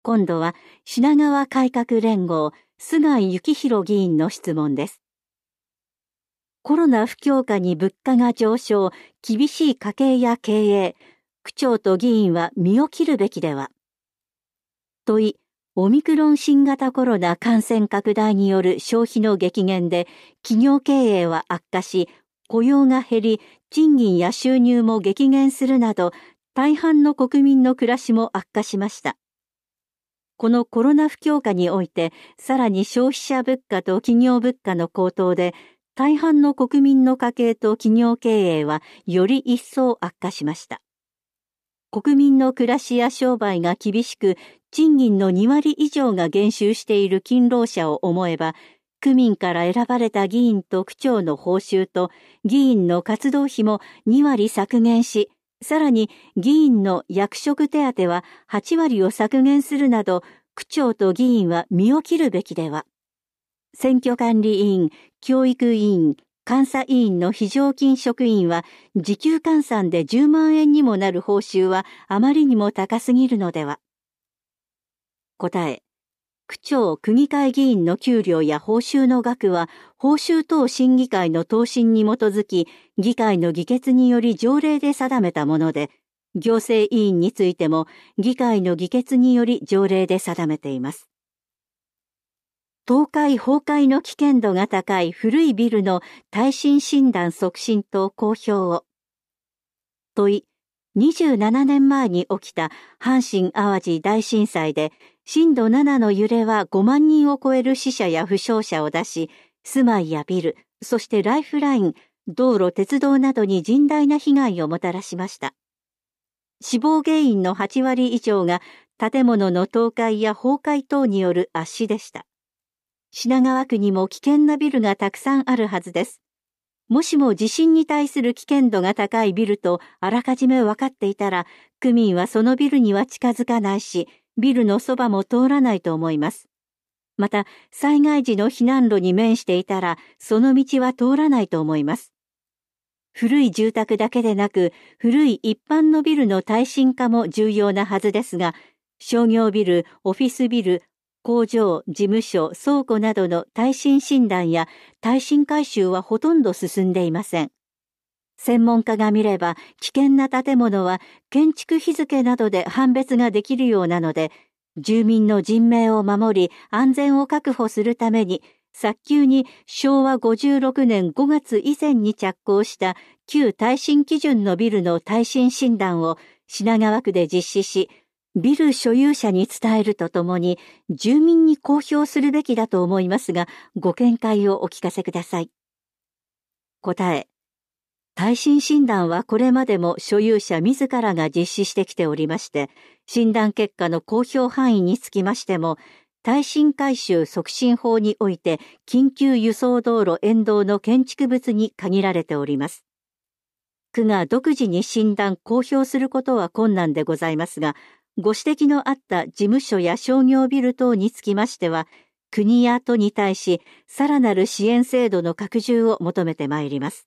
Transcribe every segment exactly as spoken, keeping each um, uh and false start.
今度は品川改革連合、菅井幸弘議員の質問です。コロナ不況下に物価が上昇、厳しい家計や経営、区長と議員は身を切るべきでは。問い、オミクロン新型コロナ感染拡大による消費の激減で企業経営は悪化し、雇用が減り、賃金や収入も激減するなど、大半の国民の暮らしも悪化しました。このコロナ不況下において、さらに消費者物価と企業物価の高騰で、大半の国民の家計と企業経営はより一層悪化しました。国民の暮らしや商売が厳しく、賃金のに割以上が減収している勤労者を思えば、区民から選ばれた議員と区長の報酬と議員の活動費もに割削減し、さらに議員の役職手当ははち割を削減するなど、区長と議員は身を切るべきでは。選挙管理委員、教育委員、監査委員の非常勤職員は時給換算でじゅうまんえんにもなる報酬はあまりにも高すぎるのでは。答え、区長・区議会議員の給料や報酬の額は報酬等審議会の答申に基づき議会の議決により条例で定めたもので、行政委員についても議会の議決により条例で定めています。倒壊崩壊の危険度が高い古いビルの耐震診断促進と公表を。問い、にじゅうななねんまえに起きた阪神淡路大震災で震度ななの揺れはごまんにんを超える死者や負傷者を出し、住まいやビル、そしてライフライン、道路、鉄道などに甚大な被害をもたらしました。死亡原因のはち割以上が建物の倒壊や崩壊等による圧死でした。品川区にも危険なビルがたくさんあるはずです。もしも地震に対する危険度が高いビルとあらかじめ分かっていたら、区民はそのビルには近づかないし、ビルのそばも通らないと思います。また、災害時の避難路に面していたら、その道は通らないと思います。古い住宅だけでなく、古い一般のビルの耐震化も重要なはずですが、商業ビル、オフィスビル、工場、事務所、倉庫などの耐震診断や耐震改修はほとんど進んでいません。専門家が見れば危険な建物は建築日付などで判別ができるようなので、住民の人命を守り安全を確保するために、早急にしょうわごじゅうろくねんごがつ以前に着工した旧耐震基準のビルの耐震診断を品川区で実施し、ビル所有者に伝えるとともに住民に公表するべきだと思いますが、ご見解をお聞かせください。答え、耐震診断はこれまでも所有者自らが実施してきておりまして、診断結果の公表範囲につきましても、耐震改修促進法において緊急輸送道路沿道の建築物に限られております。区が独自に診断公表することは困難でございますが、ご指摘のあった事務所や商業ビル等につきましては、国や都に対し、さらなる支援制度の拡充を求めてまいります。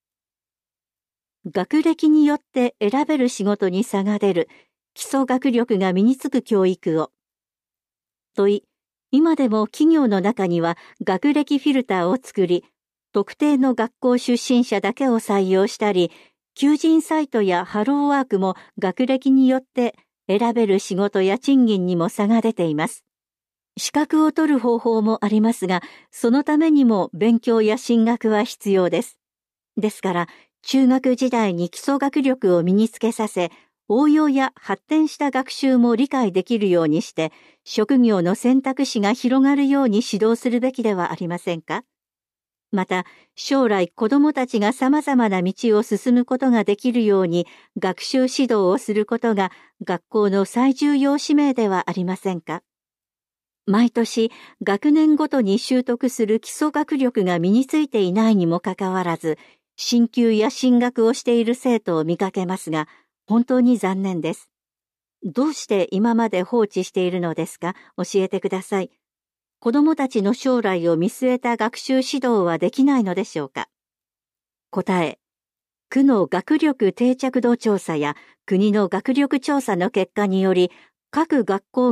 学歴によって選べる仕事に差が出る、基礎学力が身につく教育を。問い、今でも企業の中には学歴フィルターを作り、特定の学校出身者だけを採用したり、求人サイトやハローワークも学歴によって選べる仕事や賃金にも差が出ています。資格を取る方法もありますが、そのためにも勉強や進学は必要です。ですから、中学時代に基礎学力を身につけさせ、応用や発展した学習も理解できるようにして、職業の選択肢が広がるように指導するべきではありませんか。また、将来子どもたちが様々な道を進むことができるように学習指導をすることが学校の最重要使命ではありませんか。毎年、学年ごとに習得する基礎学力が身についていないにもかかわらず、進級や進学をしている生徒を見かけますが、本当に残念です。どうして今まで放置しているのですか？教えてください。子どもたちの将来を見据えた学習指導はできないのでしょうか。答え、区の学力定着度調査や国の学力調査の結果により、各学校が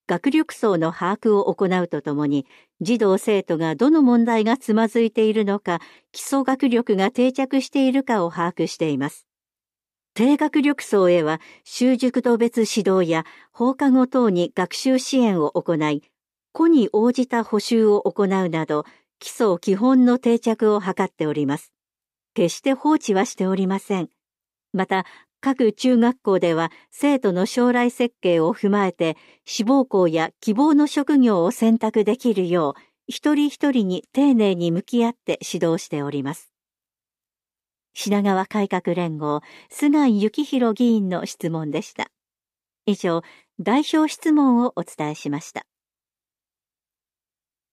学力層の把握を行うとともに、児童生徒がどの問題がつまずいているのか、基礎学力が定着しているかを把握しています。低学力層へは、習熟度別指導や放課後等に学習支援を行い、個に応じた補習を行うなど、基礎基本の定着を図っております。決して放置はしておりません。また、各中学校では生徒の将来設計を踏まえて志望校や希望の職業を選択できるよう一人一人に丁寧に向き合って指導しております。品川改革連合菅井幸弘議員の質問でした。以上、代表質問をお伝えしました。